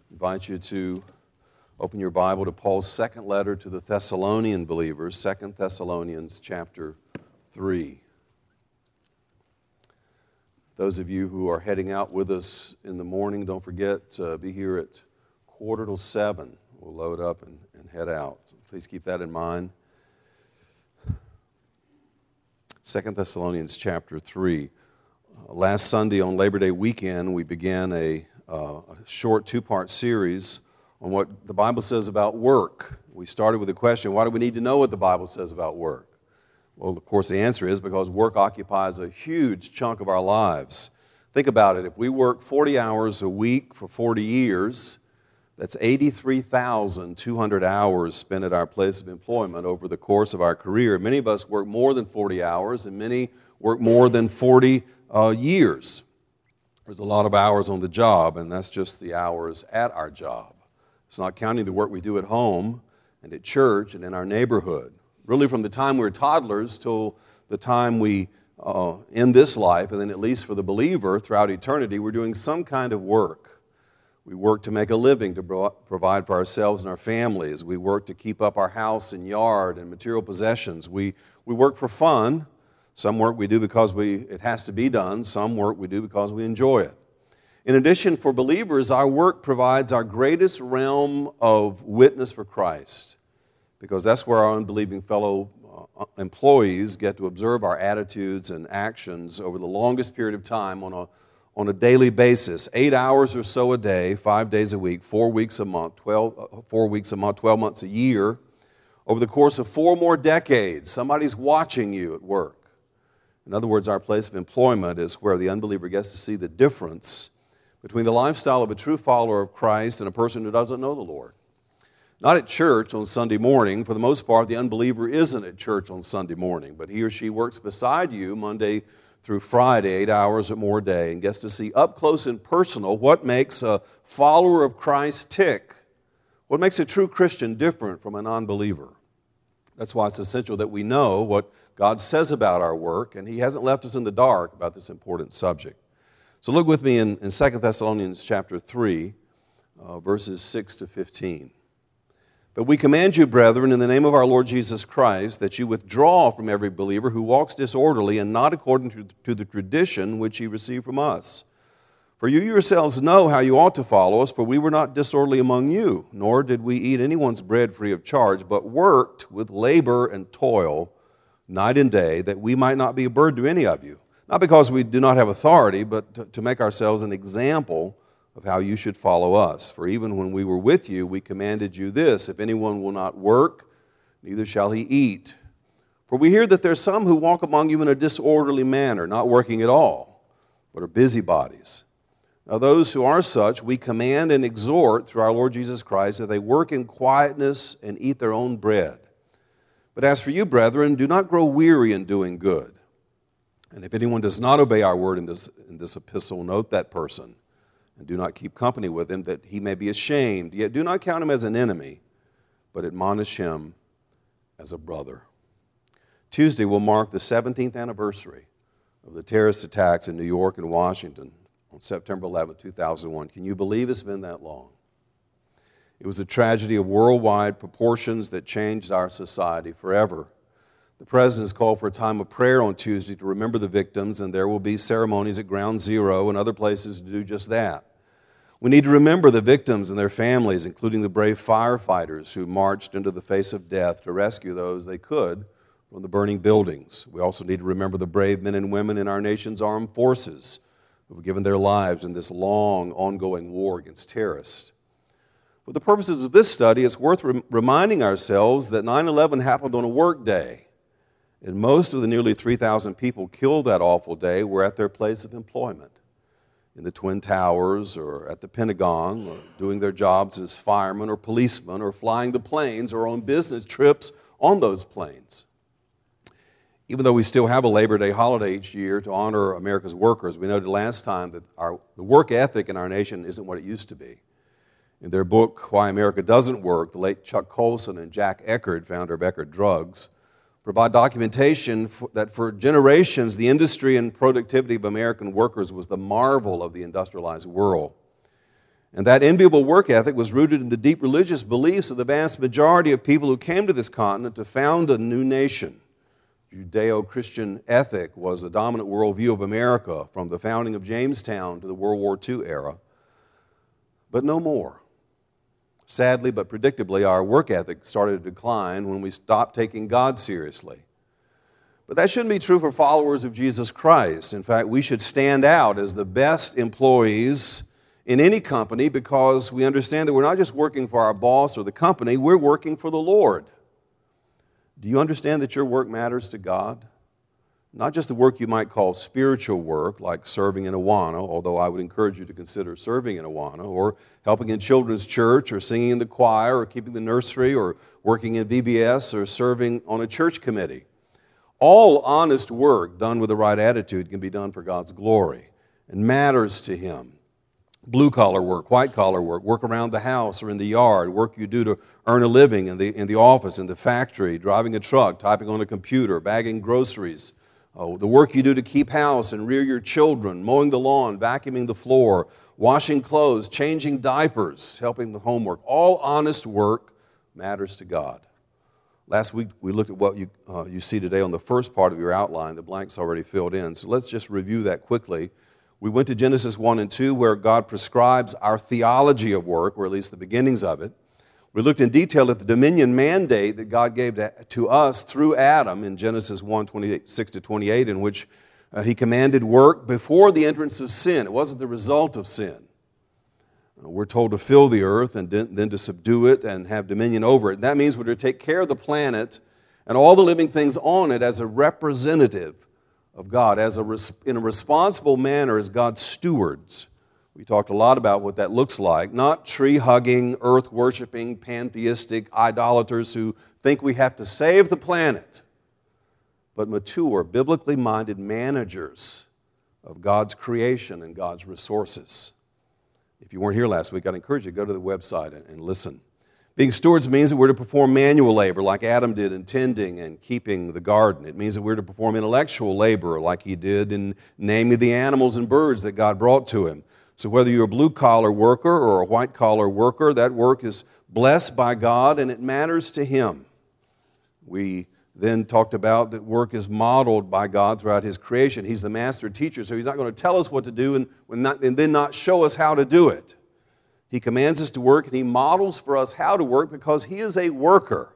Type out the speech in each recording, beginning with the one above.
Invite you to open your Bible to Paul's second letter to the Thessalonian believers, 2 Thessalonians chapter 3. Those of you who are heading out with us in the morning, don't forget to be here at 6:45. We'll load up and head out. Please keep that in mind. 2 Thessalonians chapter 3. Last Sunday on Labor Day weekend, we began a short two-part series on what the Bible says about work. We started with the question, why do we need to know what the Bible says about work? Well, of course, the answer is because work occupies a huge chunk of our lives. Think about it. If we work 40 hours a week for 40 years, that's 83,200 hours spent at our place of employment over the course of our career. Many of us work more than 40 hours, and many work more than 40 years. There's a lot of hours on the job, and that's just the hours at our job. It's not counting the work we do at home and at church and in our neighborhood. Really, from the time we're toddlers till the time we end this life, and then at least for the believer throughout eternity, we're doing some kind of work. We work to make a living, to provide for ourselves and our families. We work to keep up our house and yard and material possessions. We work for fun. Some work we do because it has to be done. Some work we do because we enjoy it. In addition, for believers, our work provides our greatest realm of witness for Christ, because that's where our unbelieving fellow employees get to observe our attitudes and actions over the longest period of time on a daily basis. 8 hours or so a day, 5 days a week, 4 weeks a month, 12 months a year. Over the course of 4 more decades, somebody's watching you at work. In other words, our place of employment is where the unbeliever gets to see the difference between the lifestyle of a true follower of Christ and a person who doesn't know the Lord. Not at church on Sunday morning. For the most part, the unbeliever isn't at church on Sunday morning, but he or she works beside you Monday through Friday, 8 hours or more a day, and gets to see up close and personal what makes a follower of Christ tick, what makes a true Christian different from a non-believer. That's why it's essential that we know what God says about our work, and He hasn't left us in the dark about this important subject. So look with me in 2 Thessalonians chapter 3, verses 6 to 15. But we command you, brethren, in the name of our Lord Jesus Christ, that you withdraw from every believer who walks disorderly and not according to the tradition which ye received from us. For you yourselves know how you ought to follow us, for we were not disorderly among you, nor did we eat anyone's bread free of charge, but worked with labor and toil night and day, that we might not be a burden to any of you. Not because we do not have authority, but to make ourselves an example of how you should follow us. For even when we were with you, we commanded you this, if anyone will not work, neither shall he eat. For we hear that there are some who walk among you in a disorderly manner, not working at all, but are busybodies. Now those who are such, we command and exhort through our Lord Jesus Christ that they work in quietness and eat their own bread. But as for you, brethren, do not grow weary in doing good. And if anyone does not obey our word in this epistle, note that person, and do not keep company with him, that he may be ashamed. Yet do not count him as an enemy, but admonish him as a brother. Tuesday will mark the 17th anniversary of the terrorist attacks in New York and Washington on September 11, 2001. Can you believe it's been that long? It was a tragedy of worldwide proportions that changed our society forever. The President has called for a time of prayer on Tuesday to remember the victims, and there will be ceremonies at Ground Zero and other places to do just that. We need to remember the victims and their families, including the brave firefighters who marched into the face of death to rescue those they could from the burning buildings. We also need to remember the brave men and women in our nation's armed forces who have given their lives in this long, ongoing war against terrorists. For the purposes of this study, it's worth reminding ourselves that 9/11 happened on a work day. And most of the nearly 3,000 people killed that awful day were at their place of employment, in the Twin Towers or at the Pentagon, or doing their jobs as firemen or policemen, or flying the planes or on business trips on those planes. Even though we still have a Labor Day holiday each year to honor America's workers, we noted last time that the work ethic in our nation isn't what it used to be. In their book, Why America Doesn't Work, the late Chuck Colson and Jack Eckerd, founder of Eckerd Drugs, provide documentation that for generations, the industry and productivity of American workers was the marvel of the industrialized world. And that enviable work ethic was rooted in the deep religious beliefs of the vast majority of people who came to this continent to found a new nation. Judeo-Christian ethic was the dominant worldview of America from the founding of Jamestown to the World War II era. But no more. Sadly, but predictably, our work ethic started to decline when we stopped taking God seriously. But that shouldn't be true for followers of Jesus Christ. In fact, we should stand out as the best employees in any company because we understand that we're not just working for our boss or the company, we're working for the Lord. Do you understand that your work matters to God? Not just the work you might call spiritual work, like serving in Awana, although I would encourage you to consider serving in Awana, or helping in children's church, or singing in the choir, or keeping the nursery, or working in VBS, or serving on a church committee. All honest work done with the right attitude can be done for God's glory and matters to Him. Blue-collar work, white-collar work, work around the house or in the yard, work you do to earn a living in the office, in the factory, driving a truck, typing on a computer, bagging groceries, the work you do to keep house and rear your children, mowing the lawn, vacuuming the floor, washing clothes, changing diapers, helping with homework. All honest work matters to God. Last week we looked at what you see today on the first part of your outline. The blank's already filled in, so let's just review that quickly. We went to Genesis 1 and 2 where God prescribes our theology of work, or at least the beginnings of it. We looked in detail at the dominion mandate that God gave to us through Adam in Genesis 1, 26 to 28, in which He commanded work before the entrance of sin. It wasn't the result of sin. We're told to fill the earth and then to subdue it and have dominion over it. That means we're to take care of the planet and all the living things on it as a representative of God, in a responsible manner as God's stewards. We talked a lot about what that looks like. Not tree-hugging, earth-worshiping, pantheistic idolaters who think we have to save the planet, but mature, biblically minded managers of God's creation and God's resources. If you weren't here last week, I'd encourage you to go to the website and listen. Being stewards means that we're to perform manual labor like Adam did in tending and keeping the garden. It means that we're to perform intellectual labor like he did in naming the animals and birds that God brought to him. So whether you're a blue-collar worker or a white-collar worker, that work is blessed by God and it matters to Him. We then talked about that work is modeled by God throughout His creation. He's the master teacher, so He's not going to tell us what to do and then not show us how to do it. He commands us to work, and He models for us how to work because He is a worker.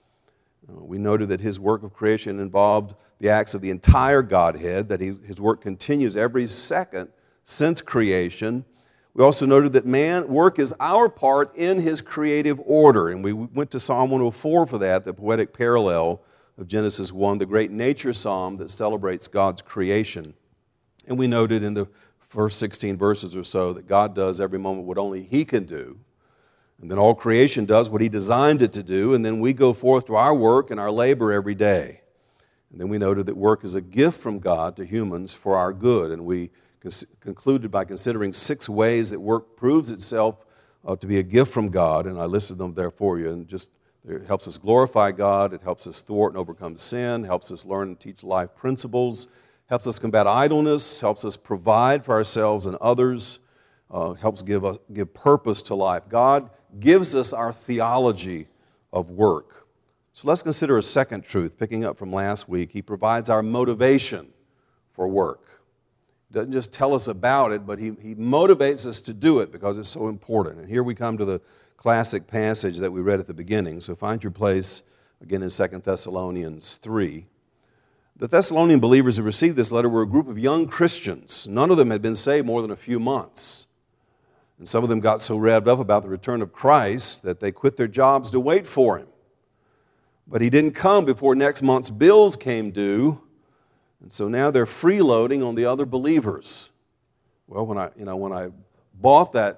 We noted that His work of creation involved the acts of the entire Godhead, that His work continues every second since creation. We also noted that work is our part in His creative order, and we went to Psalm 104 for that, the poetic parallel of Genesis 1, the great nature psalm that celebrates God's creation. And we noted in the first 16 verses or so that God does every moment what only He can do. And then all creation does what He designed it to do. And then we go forth to our work and our labor every day. And then we noted that work is a gift from God to humans for our good. And we concluded by considering 6 ways that work proves itself to be a gift from God. And I listed them there for you. And it helps us glorify God. It helps us thwart and overcome sin. Helps us learn and teach life principles. Helps us combat idleness, helps us provide for ourselves and others, helps give purpose to life. God gives us our theology of work. So let's consider a second truth, picking up from last week. He provides our motivation for work. He doesn't just tell us about it, but He motivates us to do it because it's so important. And here we come to the classic passage that we read at the beginning. So find your place again in 2 Thessalonians 3. The Thessalonian believers who received this letter were a group of young Christians. None of them had been saved more than a few months. And some of them got so revved up about the return of Christ that they quit their jobs to wait for Him. But He didn't come before next month's bills came due, and so now they're freeloading on the other believers. Well, when I bought that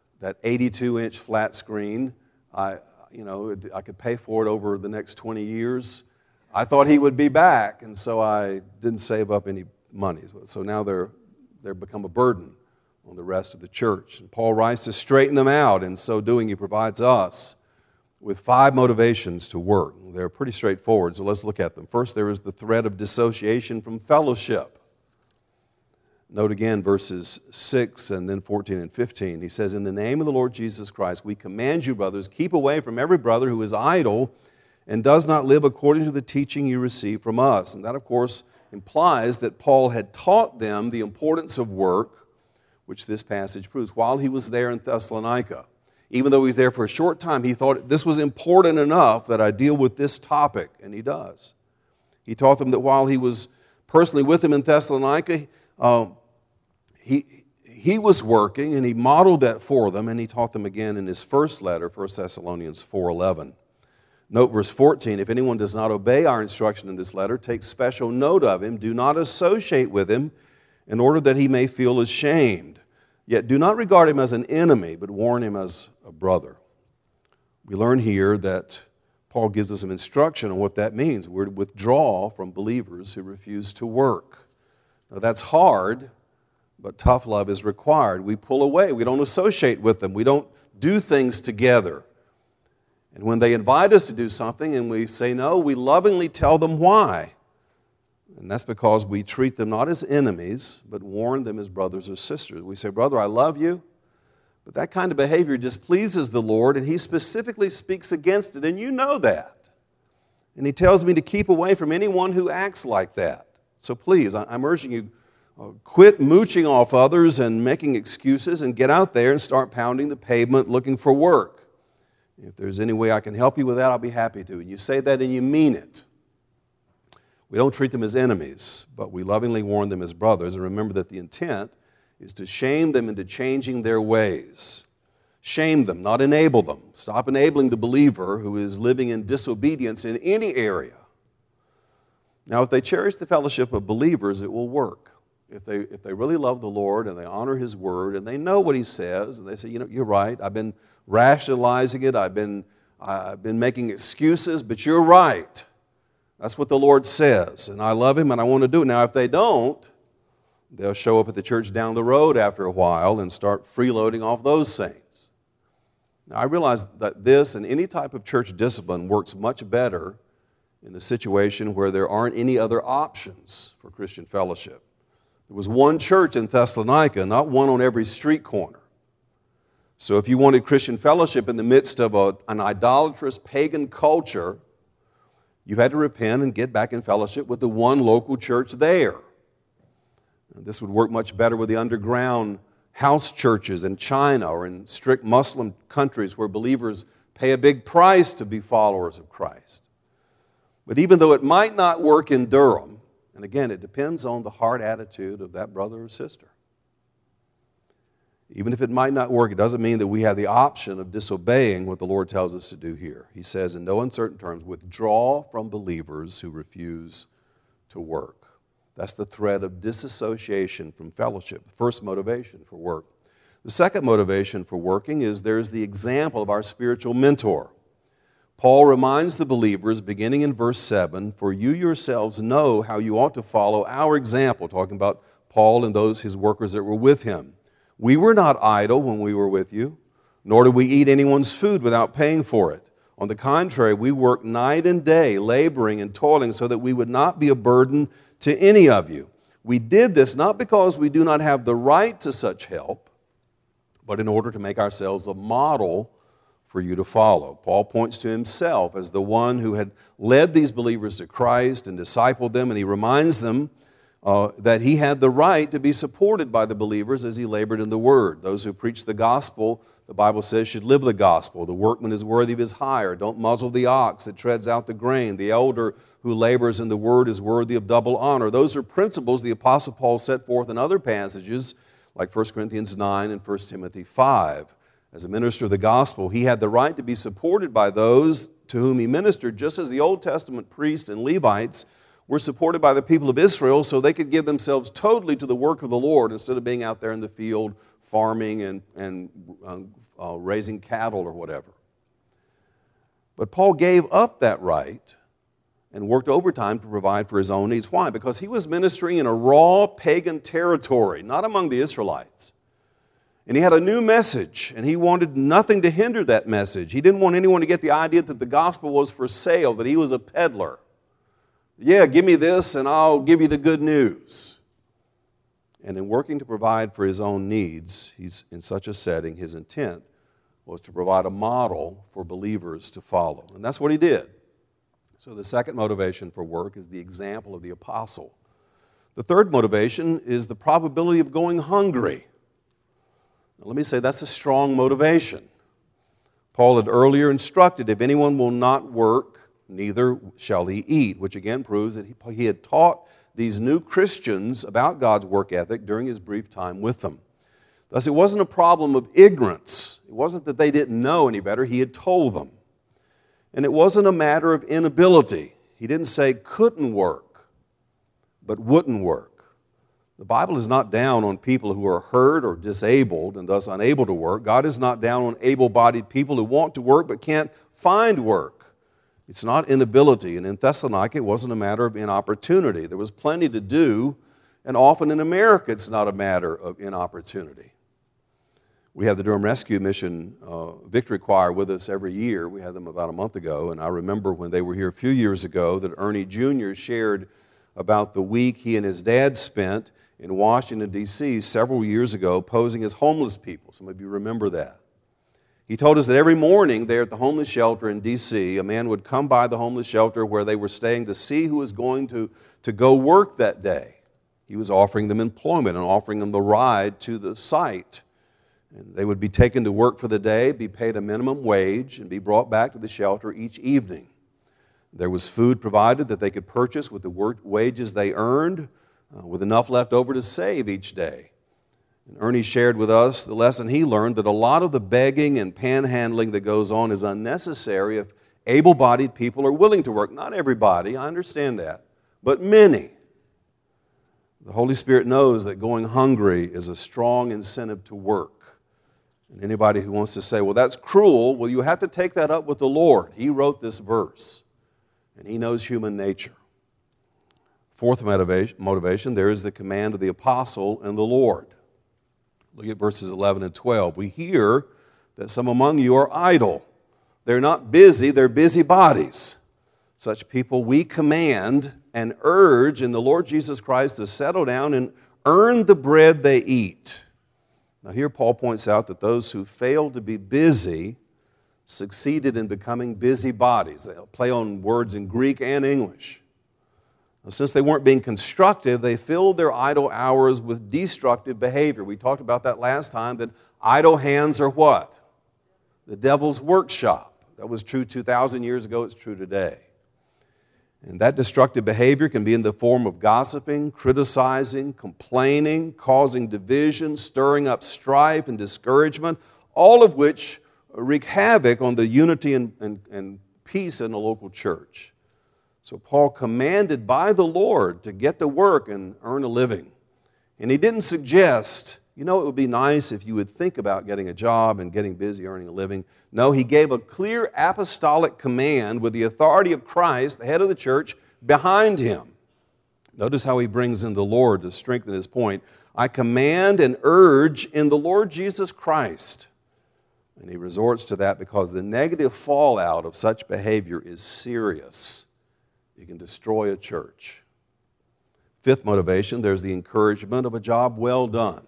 82-inch flat screen, I could pay for it over the next 20 years. I thought He would be back, and so I didn't save up any money. So now they're become a burden on the rest of the church. And Paul writes to straighten them out. In so doing, he provides us with 5 motivations to work. They're pretty straightforward, so let's look at them. First, there is the threat of dissociation from fellowship. Note again verses 6 and then 14 and 15. He says, "In the name of the Lord Jesus Christ, we command you, brothers, keep away from every brother who is idle and does not live according to the teaching you received from us." And that, of course, implies that Paul had taught them the importance of work, which this passage proves, while he was there in Thessalonica. Even though he was there for a short time, he thought this was important enough that I deal with this topic, and he does. He taught them that while he was personally with them in Thessalonica, he was working, and he modeled that for them, and he taught them again in his first letter, 1 Thessalonians 4:11. Note verse 14, "If anyone does not obey our instruction in this letter, take special note of him. Do not associate with him in order that he may feel ashamed. Yet do not regard him as an enemy, but warn him as a brother." We learn here that Paul gives us some instruction on what that means. We're to withdraw from believers who refuse to work. Now that's hard, but tough love is required. We pull away. We don't associate with them. We don't do things together. And when they invite us to do something and we say no, we lovingly tell them why. And that's because we treat them not as enemies, but warn them as brothers or sisters. We say, "Brother, I love you, but that kind of behavior displeases the Lord, and He specifically speaks against it, and you know that. And He tells me to keep away from anyone who acts like that. So please, I'm urging you, quit mooching off others and making excuses and get out there and start pounding the pavement looking for work. If there's any way I can help you with that, I'll be happy to." And you say that and you mean it. We don't treat them as enemies, but we lovingly warn them as brothers. And remember that the intent is to shame them into changing their ways. Shame them, not enable them. Stop enabling the believer who is living in disobedience in any area. Now, if they cherish the fellowship of believers, it will work. If they really love the Lord and they honor His word and they know what He says and they say, "You're right, I've been rationalizing it, I've been making excuses, but you're right. That's what the Lord says, and I love Him and I want to do it." Now, if they don't, they'll show up at the church down the road after a while and start freeloading off those saints. Now, I realize that this and any type of church discipline works much better in a situation where there aren't any other options for Christian fellowship. There was one church in Thessalonica, not one on every street corner. So if you wanted Christian fellowship in the midst of an idolatrous pagan culture, you had to repent and get back in fellowship with the one local church there. And this would work much better with the underground house churches in China or in strict Muslim countries where believers pay a big price to be followers of Christ. But even though it might not work in Durham, and again, it depends on the heart attitude of that brother or sister. Even if it might not work, it doesn't mean that we have the option of disobeying what the Lord tells us to do here. He says in no uncertain terms, withdraw from believers who refuse to work. That's the threat of disassociation from fellowship, first motivation for work. The second motivation for working is there's the example of our spiritual mentor. Paul reminds the believers, beginning in verse 7, "For you yourselves know how you ought to follow our example," talking about Paul and those his workers that were with him. "We were not idle when we were with you, nor did we eat anyone's food without paying for it. On the contrary, we worked night and day, laboring and toiling so that we would not be a burden to any of you. We did this not because we do not have the right to such help, but in order to make ourselves a model for you to follow." Paul points to himself as the one who had led these believers to Christ and discipled them, and he reminds them that he had the right to be supported by the believers as he labored in the Word. Those who preach the gospel, the Bible says, should live the gospel. The workman is worthy of his hire. Don't muzzle the ox that treads out the grain. The elder who labors in the Word is worthy of double honor. Those are principles the Apostle Paul set forth in other passages, like 1 Corinthians 9 and 1 Timothy 5. As a minister of the gospel, he had the right to be supported by those to whom he ministered, just as the Old Testament priests and Levites were supported by the people of Israel so they could give themselves totally to the work of the Lord instead of being out there in the field farming and raising cattle or whatever. But Paul gave up that right and worked overtime to provide for his own needs. Why? Because he was ministering in a raw pagan territory, not among the Israelites. And he had a new message, and he wanted nothing to hinder that message. He didn't want anyone to get the idea that the gospel was for sale, that he was a peddler. Yeah, give me this and I'll give you the good news. And in working to provide for his own needs, he's in such a setting, his intent was to provide a model for believers to follow. And that's what he did. So the second motivation for work is the example of the apostle. The third motivation is the probability of going hungry. Now, let me say that's a strong motivation. Paul had earlier instructed, if anyone will not work, neither shall he eat, which again proves that he had taught these new Christians about God's work ethic during his brief time with them. Thus, it wasn't a problem of ignorance. It wasn't that they didn't know any better. He had told them. And it wasn't a matter of inability. He didn't say couldn't work, but wouldn't work. The Bible is not down on people who are hurt or disabled and thus unable to work. God is not down on able-bodied people who want to work but can't find work. It's not inability. And in Thessalonica, it wasn't a matter of inopportunity. There was plenty to do, and often in America, it's not a matter of inopportunity. We have the Durham Rescue Mission Victory Choir with us every year. We had them about a month ago, and I remember when they were here a few years ago that Ernie Jr. shared about the week he and his dad spent in Washington, D.C. several years ago posing as homeless people. Some of you remember that. He told us that every morning there at the homeless shelter in D.C., a man would come by the homeless shelter where they were staying to see who was going to go work that day. He was offering them employment and offering them the ride to the site. And they would be taken to work for the day, be paid a minimum wage, and be brought back to the shelter each evening. There was food provided that they could purchase with the wages they earned, with enough left over to save each day. And Ernie shared with us the lesson he learned that a lot of the begging and panhandling that goes on is unnecessary if able-bodied people are willing to work. Not everybody, I understand that, but many. The Holy Spirit knows that going hungry is a strong incentive to work. And anybody who wants to say, well, that's cruel, well, you have to take that up with the Lord. He wrote this verse, and He knows human nature. Fourth motivation, there is the command of the apostle and the Lord. Look at verses 11 and 12. We hear that some among you are idle. They're not busy, they're busybodies. Such people we command and urge in the Lord Jesus Christ to settle down and earn the bread they eat. Now here Paul points out that those who failed to be busy succeeded in becoming busybodies. They play on words in Greek and English. Since they weren't being constructive, they filled their idle hours with destructive behavior. We talked about that last time, that idle hands are what? The devil's workshop. That was true 2,000 years ago, it's true today. And that destructive behavior can be in the form of gossiping, criticizing, complaining, causing division, stirring up strife and discouragement, all of which wreak havoc on the unity and peace in the local church. So Paul commanded by the Lord to get to work and earn a living. And he didn't suggest, it would be nice if you would think about getting a job and getting busy earning a living. No, he gave a clear apostolic command with the authority of Christ, the head of the church, behind him. Notice how he brings in the Lord to strengthen his point. I command and urge in the Lord Jesus Christ. And he resorts to that because the negative fallout of such behavior is serious. You can destroy a church. Fifth motivation, there's the encouragement of a job well done.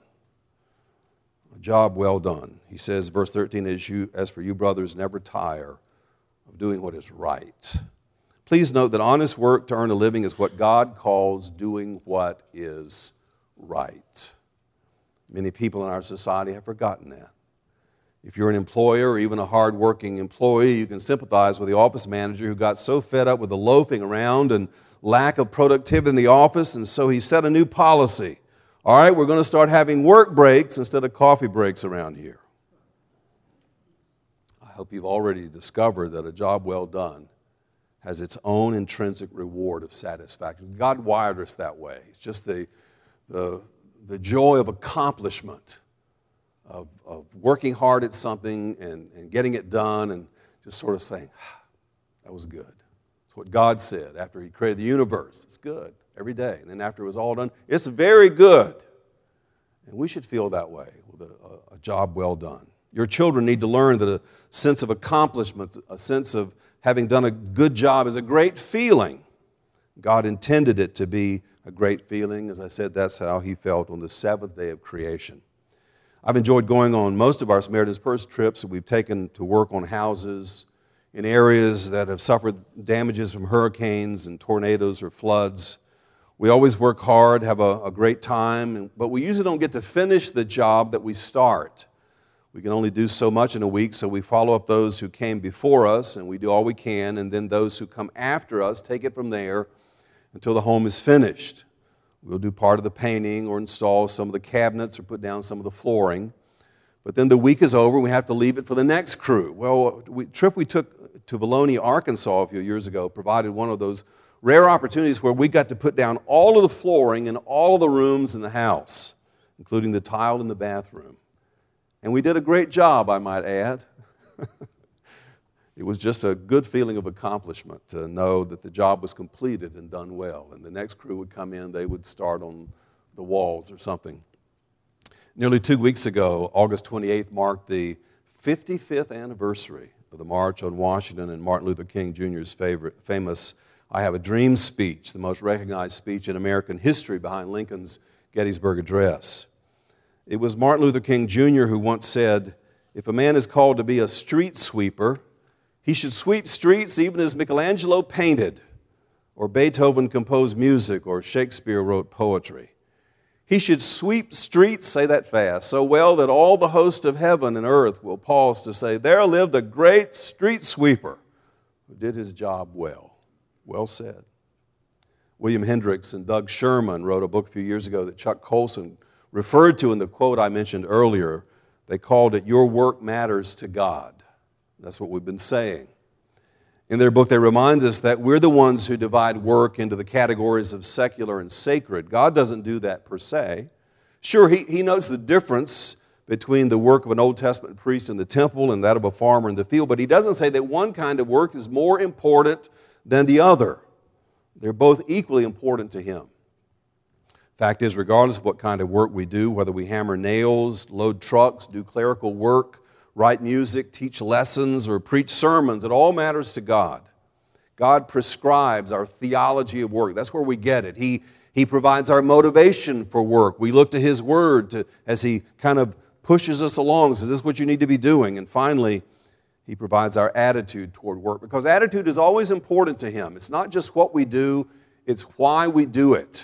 A job well done. He says, verse 13, as for you brothers, never tire of doing what is right. Please note that honest work to earn a living is what God calls doing what is right. Many people in our society have forgotten that. If you're an employer or even a hard-working employee, you can sympathize with the office manager who got so fed up with the loafing around and lack of productivity in the office, and so he set a new policy. All right, we're going to start having work breaks instead of coffee breaks around here. I hope you've already discovered that a job well done has its own intrinsic reward of satisfaction. God wired us that way. It's just the joy of accomplishment. Of working hard at something and getting it done and just sort of saying, that was good. That's what God said after He created the universe. It's good every day. And then after it was all done, it's very good. And we should feel that way with a job well done. Your children need to learn that a sense of accomplishment, a sense of having done a good job is a great feeling. God intended it to be a great feeling. As I said, that's how he felt on the seventh day of creation. I've enjoyed going on most of our Samaritan's Purse trips that we've taken to work on houses in areas that have suffered damages from hurricanes and tornadoes or floods. We always work hard, have a great time, but we usually don't get to finish the job that we start. We can only do so much in a week, so we follow up those who came before us, and we do all we can, and then those who come after us take it from there until the home is finished. We'll do part of the painting or install some of the cabinets or put down some of the flooring. But then the week is over and we have to leave it for the next crew. Well, the trip we took to Vilonia, Arkansas a few years ago provided one of those rare opportunities where we got to put down all of the flooring in all of the rooms in the house, including the tile in the bathroom. And we did a great job, I might add. It was just a good feeling of accomplishment to know that the job was completed and done well. And the next crew would come in, they would start on the walls or something. Nearly 2 weeks ago, August 28th marked the 55th anniversary of the March on Washington and Martin Luther King Jr.'s famous I Have a Dream speech, the most recognized speech in American history behind Lincoln's Gettysburg Address. It was Martin Luther King Jr. who once said, "If a man is called to be a street sweeper, he should sweep streets even as Michelangelo painted, or Beethoven composed music, or Shakespeare wrote poetry. He should sweep streets," say that fast, "so well that all the host of heaven and earth will pause to say, there lived a great street sweeper who did his job well." Well said. William Hendricks and Doug Sherman wrote a book a few years ago that Chuck Colson referred to in the quote I mentioned earlier. They called it "Your Work Matters to God." That's what we've been saying. In their book, they remind us that we're the ones who divide work into the categories of secular and sacred. God doesn't do that per se. Sure, He knows the difference between the work of an Old Testament priest in the temple and that of a farmer in the field, but He doesn't say that one kind of work is more important than the other. They're both equally important to Him. Fact is, regardless of what kind of work we do, whether we hammer nails, load trucks, do clerical work, write music, teach lessons, or preach sermons, it all matters to God. God prescribes our theology of work. That's where we get it. He provides our motivation for work. We look to His Word as He kind of pushes us along, says, this is what you need to be doing. And finally, He provides our attitude toward work, because attitude is always important to Him. It's not just what we do, it's why we do it.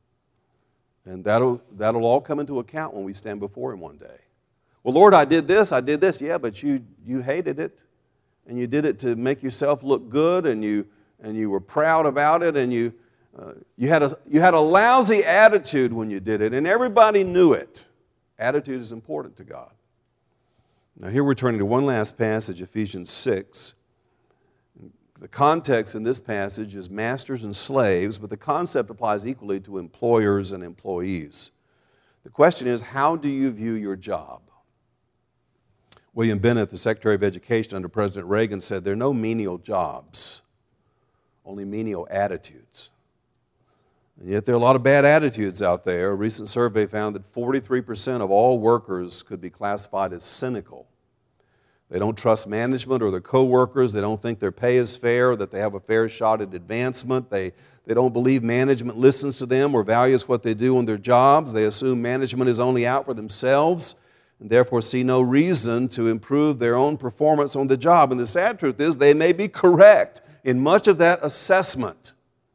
And that'll all come into account when we stand before Him one day. Well, Lord, I did this. Yeah, but you hated it, and you did it to make yourself look good, and you were proud about it, and you had a lousy attitude when you did it, and everybody knew it. Attitude is important to God. Now here we're turning to one last passage, Ephesians 6. The context in this passage is masters and slaves, but the concept applies equally to employers and employees. The question is, how do you view your job? William Bennett, the Secretary of Education under President Reagan, said there are no menial jobs, only menial attitudes. And yet there are a lot of bad attitudes out there. A recent survey found that 43% of all workers could be classified as cynical. They don't trust management or their coworkers. They don't think their pay is fair, that they have a fair shot at advancement. They don't believe management listens to them or values what they do on their jobs. They assume management is only out for themselves, and therefore see no reason to improve their own performance on the job. And the sad truth is they may be correct in much of that assessment.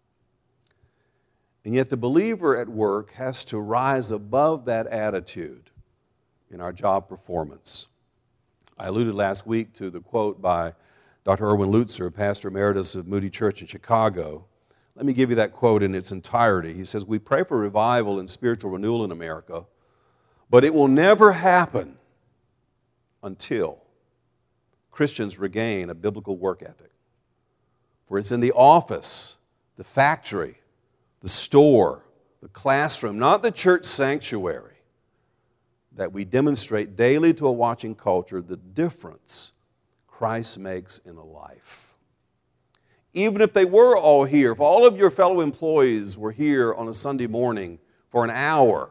And yet the believer at work has to rise above that attitude in our job performance. I alluded last week to the quote by Dr. Erwin Lutzer, pastor emeritus of Moody Church in Chicago. Let me give you that quote in its entirety. He says, "We pray for revival and spiritual renewal in America, but it will never happen until Christians regain a biblical work ethic. For it's in the office, the factory, the store, the classroom, not the church sanctuary, that we demonstrate daily to a watching culture the difference Christ makes in a life." Even if they were all here, if all of your fellow employees were here on a Sunday morning for an hour,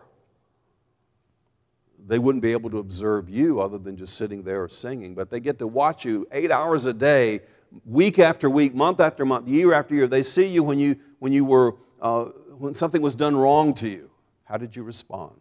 they wouldn't be able to observe you other than just sitting there singing. But they get to watch you 8 hours a day, week after week, month after month, year after year. They see you when when something was done wrong to you? How did you respond?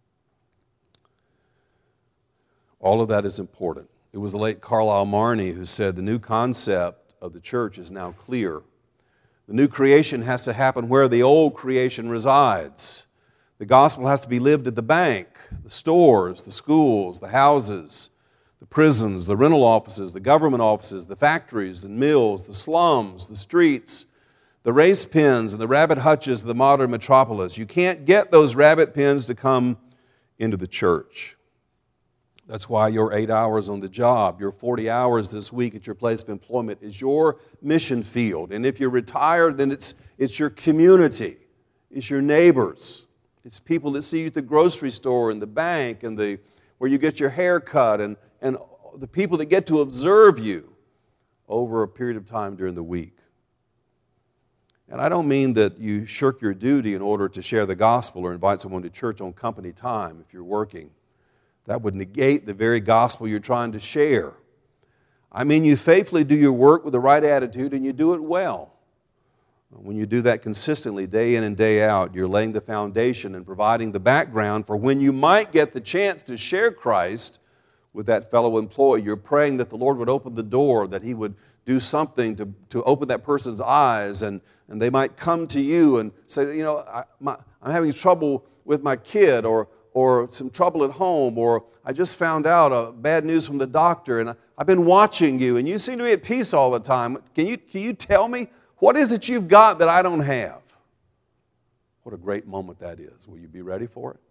All of that is important. It was the late Carlisle Marney who said the new concept of the church is now clear. The new creation has to happen where the old creation resides. The gospel has to be lived at the bank, the stores, the schools, the houses, the prisons, the rental offices, the government offices, the factories and mills, the slums, the streets, the race pens and the rabbit hutches of the modern metropolis. You can't get those rabbit pens to come into the church. That's why your 8 hours on the job, your 40 hours this week at your place of employment is your mission field. And if you're retired, then it's your community, it's your neighbors, it's people that see you at the grocery store and the bank and where you get your hair cut and the people that get to observe you over a period of time during the week. And I don't mean that you shirk your duty in order to share the gospel or invite someone to church on company time if you're working. That would negate the very gospel you're trying to share. I mean, you faithfully do your work with the right attitude and you do it well. When you do that consistently, day in and day out, you're laying the foundation and providing the background for when you might get the chance to share Christ with that fellow employee. You're praying that the Lord would open the door, that He would do something to open that person's eyes, and they might come to you and say, you know, I'm having trouble with my kid, or some trouble at home, or I just found out bad news from the doctor, and I've been watching you, and you seem to be at peace all the time. Can you tell me, what is it you've got that I don't have? What a great moment that is. Will you be ready for it?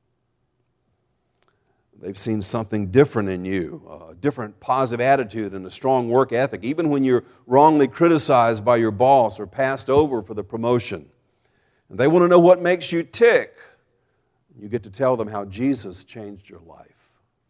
They've seen something different in you, a different positive attitude and a strong work ethic, even when you're wrongly criticized by your boss or passed over for the promotion. And they want to know what makes you tick. You get to tell them how Jesus changed your life.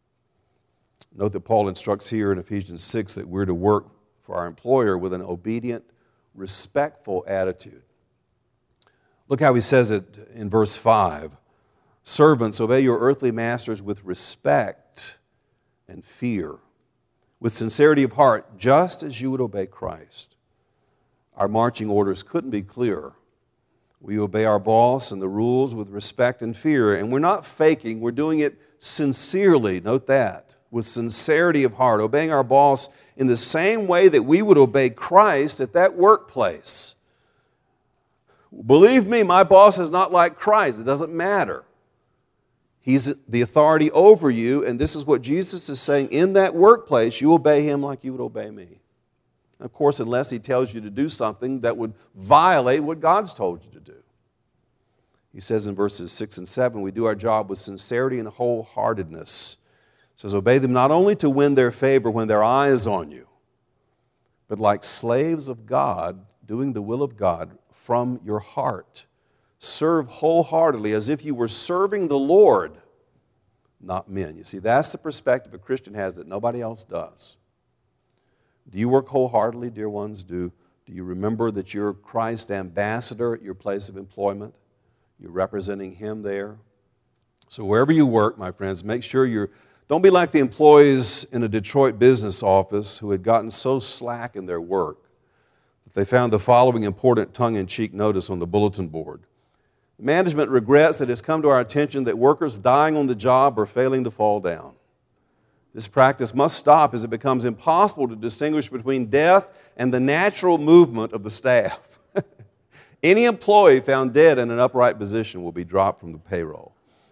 Note that Paul instructs here in Ephesians 6 that we're to work for our employer with an obedient, respectful attitude. Look how he says it in verse 5. Servants, obey your earthly masters with respect and fear, with sincerity of heart, just as you would obey Christ. Our marching orders couldn't be clearer. We obey our boss and the rules with respect and fear, and we're not faking, we're doing it sincerely. Note that, with sincerity of heart, obeying our boss in the same way that we would obey Christ at that workplace. Believe me, my boss is not like Christ. It doesn't matter. He's the authority over you, and this is what Jesus is saying. In that workplace, you obey Him like you would obey me. Of course, unless He tells you to do something that would violate what God's told you to do. He says in verses 6 and 7, we do our job with sincerity and wholeheartedness. He says, obey them not only to win their favor when their eye is on you, but like slaves of God, doing the will of God from your heart. Serve wholeheartedly as if you were serving the Lord, not men. You see, that's the perspective a Christian has that nobody else does. Do you work wholeheartedly, dear ones? Do you remember that you're Christ's ambassador at your place of employment? You're representing Him there. So wherever you work, my friends, make sure don't be like the employees in a Detroit business office who had gotten so slack in their work that they found the following important tongue-in-cheek notice on the bulletin board. Management regrets that it's come to our attention that workers dying on the job are failing to fall down. This practice must stop as it becomes impossible to distinguish between death and the natural movement of the staff. Any employee found dead in an upright position will be dropped from the payroll.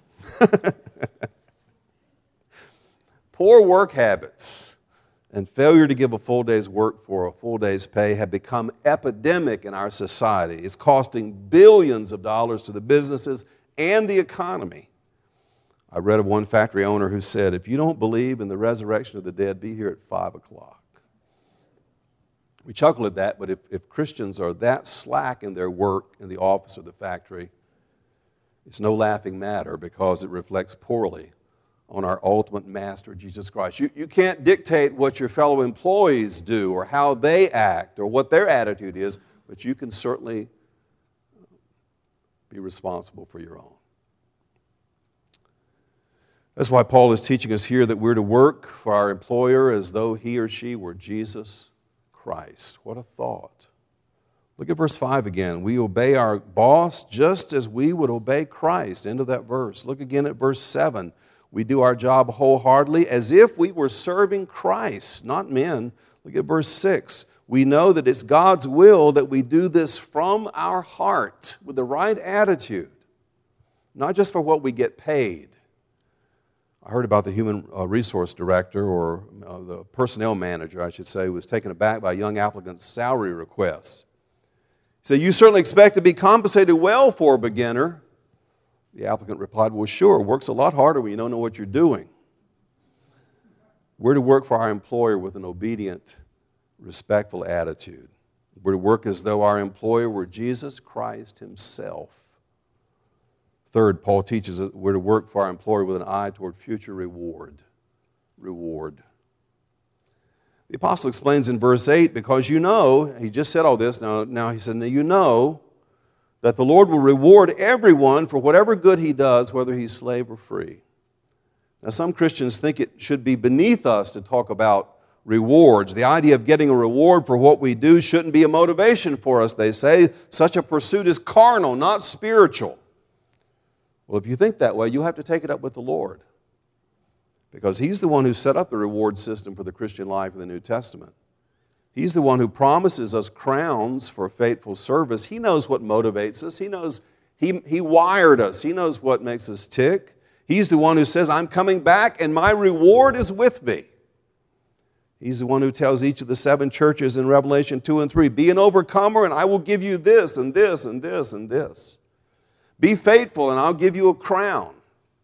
Poor work habits and failure to give a full day's work for a full day's pay have become epidemic in our society. It's costing billions of dollars to the businesses and the economy. I read of one factory owner who said, if you don't believe in the resurrection of the dead, be here at 5 o'clock. We chuckle at that, but if Christians are that slack in their work in the office or the factory, it's no laughing matter because it reflects poorly on our ultimate master, Jesus Christ. You can't dictate what your fellow employees do or how they act or what their attitude is, but you can certainly be responsible for your own. That's why Paul is teaching us here that we're to work for our employer as though he or she were Jesus Christ. What a thought. Look at verse 5 again. We obey our boss just as we would obey Christ. End of that verse. Look again at verse 7. We do our job wholeheartedly as if we were serving Christ, not men. Look at verse 6. We know that it's God's will that we do this from our heart with the right attitude, not just for what we get paid. I heard about the human resource director, or the personnel manager, I should say, who was taken aback by a young applicant's salary request. He said, "You certainly expect to be compensated well for a beginner." The applicant replied, "Well, sure, work's a lot harder when you don't know what you're doing." We're to work for our employer with an obedient, respectful attitude. We're to work as though our employer were Jesus Christ Himself. Third, Paul teaches that we're to work for our employer with an eye toward future reward. Reward. The apostle explains in verse 8, because you know, he just said all this, now he said, now you know that the Lord will reward everyone for whatever good he does, whether he's slave or free. Now some Christians think it should be beneath us to talk about rewards. The idea of getting a reward for what we do shouldn't be a motivation for us, they say. Such a pursuit is carnal, not spiritual. Well, if you think that way, you have to take it up with the Lord, because He's the one who set up the reward system for the Christian life in the New Testament. He's the one who promises us crowns for faithful service. He knows what motivates us. He knows He wired us. He knows what makes us tick. He's the one who says, "I'm coming back and my reward is with me." He's the one who tells each of the 7 churches in Revelation 2 and 3, "Be an overcomer and I will give you this and this and this and this. Be faithful and I'll give you a crown."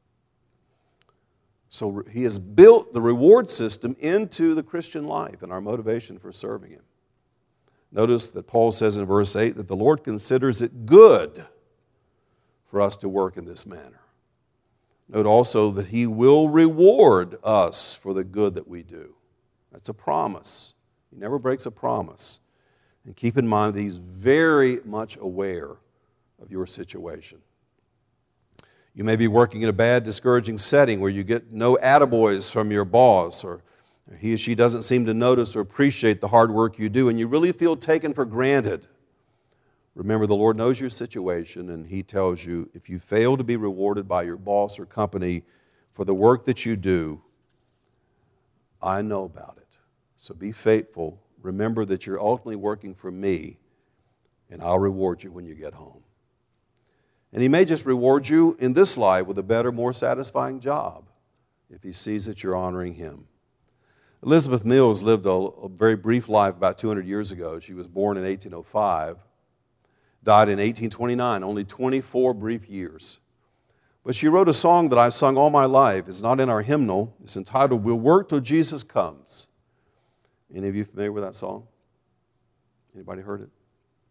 So He has built the reward system into the Christian life and our motivation for serving Him. Notice that Paul says in verse 8 that the Lord considers it good for us to work in this manner. Note also that He will reward us for the good that we do. That's a promise. He never breaks a promise. And keep in mind that He's very much aware of your situation. You may be working in a bad, discouraging setting where you get no attaboys from your boss, or he or she doesn't seem to notice or appreciate the hard work you do, and you really feel taken for granted. Remember, the Lord knows your situation, and He tells you, if you fail to be rewarded by your boss or company for the work that you do, I know about it. So be faithful. Remember that you're ultimately working for me, and I'll reward you when you get home. And He may just reward you in this life with a better, more satisfying job if He sees that you're honoring Him. Elizabeth Mills lived a very brief life about 200 years ago. She was born in 1805, died in 1829, only 24 brief years. But she wrote a song that I've sung all my life. It's not in our hymnal. It's entitled, "We'll Work Till Jesus Comes." Any of you familiar with that song? Anybody heard it?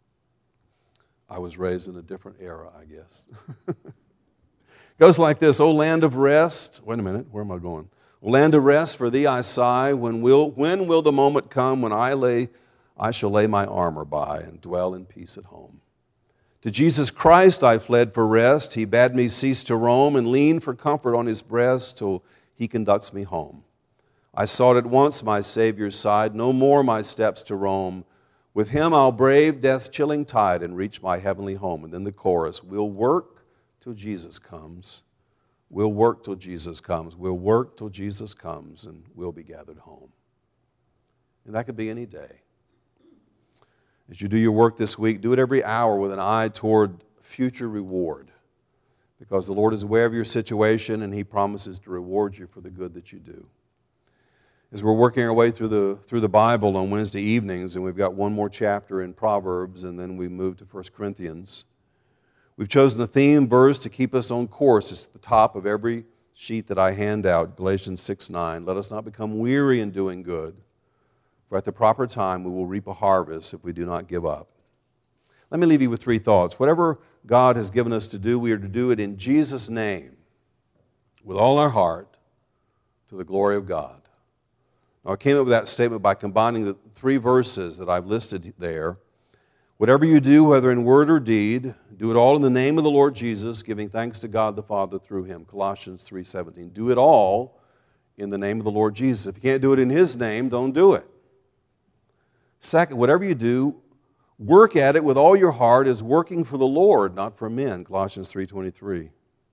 I was raised in a different era, I guess. Goes like this: "O land of rest," wait a minute, where am I going? "O land of rest, for thee I sigh, when will the moment come when I shall lay my armor by and dwell in peace at home? To Jesus Christ I fled for rest, He bade me cease to roam, and lean for comfort on His breast till He conducts me home. I sought at once my Savior's side, no more my steps to roam. With Him I'll brave death's chilling tide and reach my heavenly home." And then the chorus: "We'll work till Jesus comes. We'll work till Jesus comes. We'll work till Jesus comes, and we'll be gathered home." And that could be any day. As you do your work this week, do it every hour with an eye toward future reward, because the Lord is aware of your situation and He promises to reward you for the good that you do. As we're working our way through the Bible on Wednesday evenings, and we've got one more chapter in Proverbs, and then we move to 1 Corinthians, we've chosen a theme verse to keep us on course. It's at the top of every sheet that I hand out, Galatians 6:9. "Let us not become weary in doing good, for at the proper time we will reap a harvest if we do not give up." Let me leave you with 3 thoughts. Whatever God has given us to do, we are to do it in Jesus' name, with all our heart, to the glory of God. Now, I came up with that statement by combining the 3 verses that I've listed there. Whatever you do, whether in word or deed, do it all in the name of the Lord Jesus, giving thanks to God the Father through Him. Colossians 3:17. Do it all in the name of the Lord Jesus. If you can't do it in His name, don't do it. Second, whatever you do, Work at it with all your heart as working for the Lord, not for men, Colossians 3:23.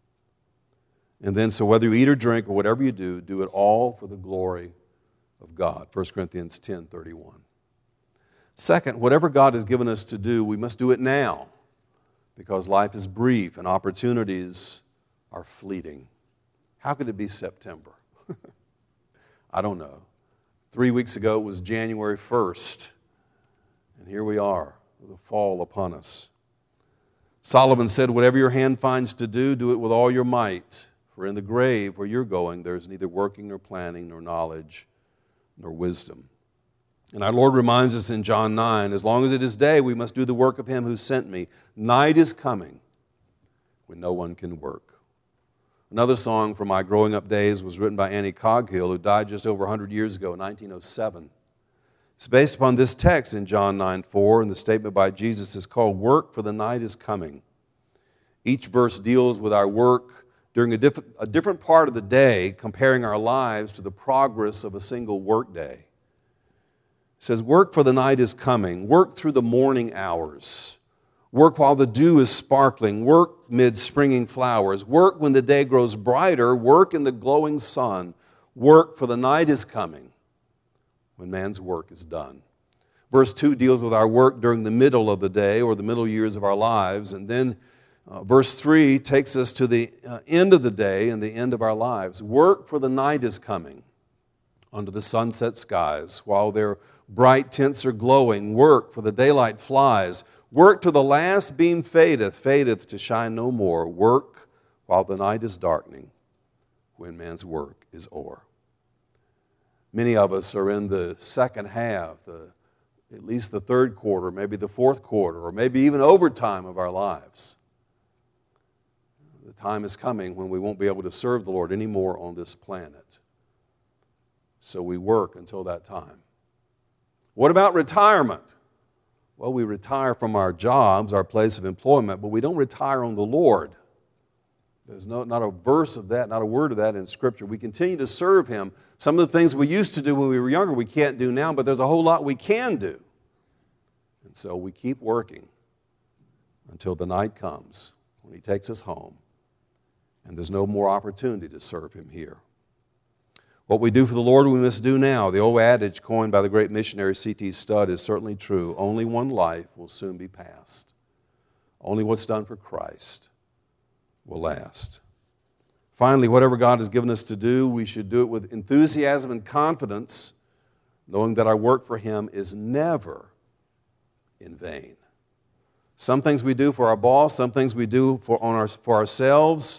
And then, so whether you eat or drink or whatever you do it all for the glory of God, 1 Corinthians 10:31. Second, whatever God has given us to do, we must do it now, because life is brief and opportunities are fleeting. How could it be September? I don't know. 3 weeks ago it was January 1st, and here we are with the fall upon us. Solomon said, whatever your hand finds to do it with all your might, for in the grave where you're going there is neither working nor planning nor knowledge nor wisdom. And our Lord reminds us in John 9, as long as it is day, we must do the work of him who sent me. Night is coming when no one can work. Another song from my growing up days was written by Annie Coghill, who died just over 100 years ago in 1907. It's based upon this text in John 9:4, and the statement by Jesus is called, "Work, for the night is coming." Each verse deals with our work during a different part of the day, comparing our lives to the progress of a single work day. It says, work, for the night is coming. Work through the morning hours. Work while the dew is sparkling. Work mid springing flowers. Work when the day grows brighter. Work in the glowing sun. Work, for the night is coming when man's work is done. Verse 2 deals with our work during the middle of the day or the middle years of our lives. And then verse 3 takes us to the end of the day and the end of our lives. Work, for the night is coming under the sunset skies. While their bright tints are glowing, work, for the daylight flies. Work till the last beam fadeth to shine no more. Work while the night is darkening, when man's work is o'er. Many of us are in the second half, at least the third quarter, maybe the fourth quarter, or maybe even overtime of our lives. The time is coming when we won't be able to serve the Lord anymore on this planet. So we work until that time. What about retirement? Well, we retire from our jobs, our place of employment, but we don't retire on the Lord. There's not a verse of that, not a word of that in Scripture. We continue to serve Him. Some of the things we used to do when we were younger, we can't do now, but there's a whole lot we can do. And so we keep working until the night comes when He takes us home, and there's no more opportunity to serve Him here. What we do for the Lord, we must do now. The old adage coined by the great missionary C.T. Studd is certainly true. Only one life will soon be passed. Only what's done for Christ will last. Finally, whatever God has given us to do, we should do it with enthusiasm and confidence, knowing that our work for Him is never in vain. Some things we do for our boss, some things we do for ourselves,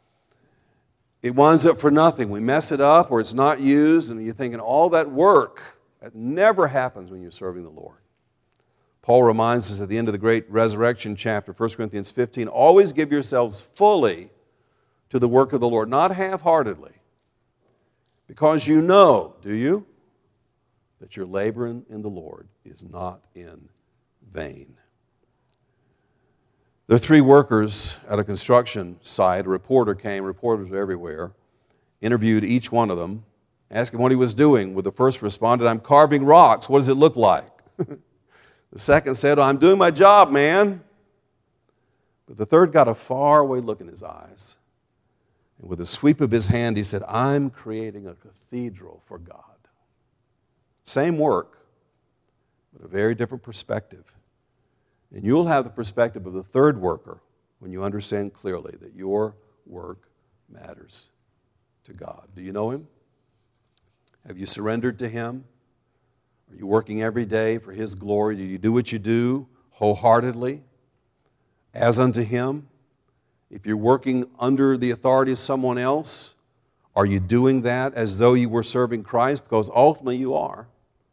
it winds up for nothing. We mess it up or it's not used, and you're thinking all that work, that never happens when you're serving the Lord. Paul reminds us at the end of the great resurrection chapter, 1 Corinthians 15, always give yourselves fully to the work of the Lord, not half-heartedly, because you know, do you, that your labor in the Lord is not in vain. There are 3 workers at a construction site. A reporter came, reporters are everywhere, interviewed each one of them, asked him what he was doing. Well, the first responded, "I'm carving rocks. What does it look like?" The second said, "I'm doing my job, man." But the third got a faraway look in his eyes. And with a sweep of his hand, he said, "I'm creating a cathedral for God." Same work, but a very different perspective. And you'll have the perspective of the third worker when you understand clearly that your work matters to God. Do you know Him? Have you surrendered to Him? Are you working every day for His glory? Do you do what you do wholeheartedly as unto Him? If you're working under the authority of someone else, are you doing that as though you were serving Christ? Because ultimately you are.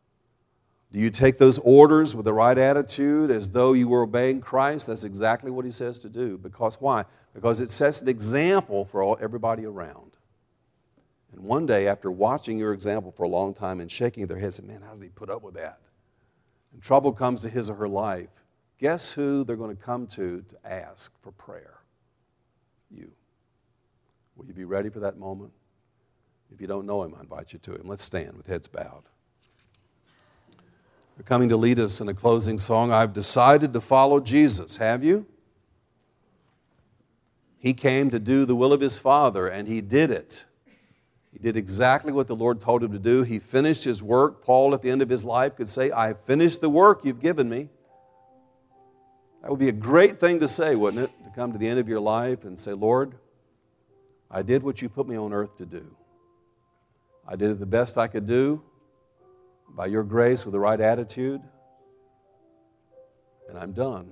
Do you take those orders with the right attitude as though you were obeying Christ? That's exactly what He says to do. Because why? Because it sets an example for everybody around. And one day, after watching your example for a long time and shaking their heads, man, how does he put up with that? And trouble comes to his or her life. Guess who they're going to come to ask for prayer? You. Will you be ready for that moment? If you don't know Him, I invite you to Him. Let's stand with heads bowed. They're coming to lead us in a closing song. I've decided to follow Jesus. Have you? He came to do the will of His Father, and He did it. He did exactly what the Lord told Him to do. He finished His work. Paul, at the end of his life, could say, I have finished the work you've given me. That would be a great thing to say, wouldn't it? To come to the end of your life and say, Lord, I did what you put me on earth to do. I did it the best I could do by your grace with the right attitude, and I'm done.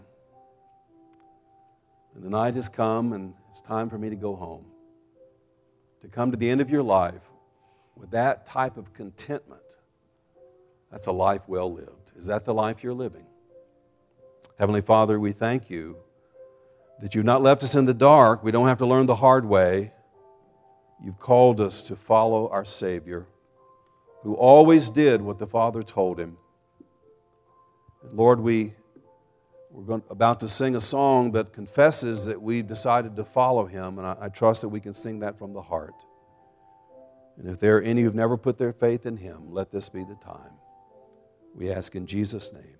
And the night has come, and it's time for me to go home. To come to the end of your life with that type of contentment, that's a life well lived. Is that the life you're living? Heavenly Father, we thank you that you've not left us in the dark. We don't have to learn the hard way. You've called us to follow our Savior, who always did what the Father told Him. And Lord, we're about to sing a song that confesses that we've decided to follow Him, and I trust that we can sing that from the heart. And if there are any who've never put their faith in Him, let this be the time. We ask in Jesus' name.